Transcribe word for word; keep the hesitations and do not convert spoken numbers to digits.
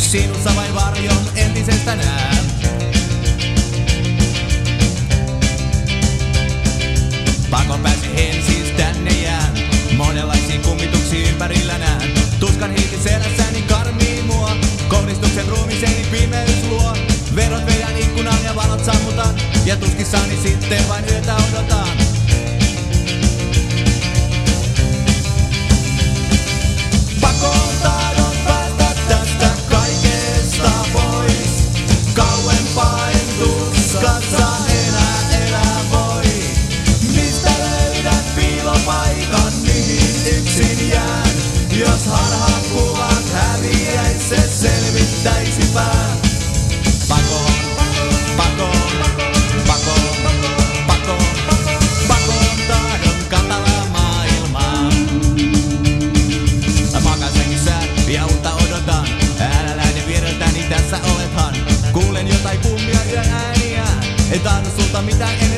Sinussa vain varjon entisestä näen. Pakon pääsi en siis tänne jään. Monenlaisia kummituksia ympärillä näen. Tuskan hiiti selässäni karmii mua. Kohdistuksen ruumiseeni pimeys luo. Verot vedän ikkunan ja valot sammutan. Ja tuskissani sitten vain yötä odotan. Pakon tahdon päästä tästä kaikesta pois. Kauempaa en tuskassa enää elää voi. Mistä löydän piilopaikan, mihin yksin jään? Jos harhakuvat häviäis, se selvittäisi pää. Pakon, pakon, pakon, pakon, pakon tahdon katalaa maailmaa. Makasengissä ja uutta odotan. Älä lähde viereltäni, tässä olethan. Kuulen jotain kummia yön ääniä. En tahdo sulta mitään.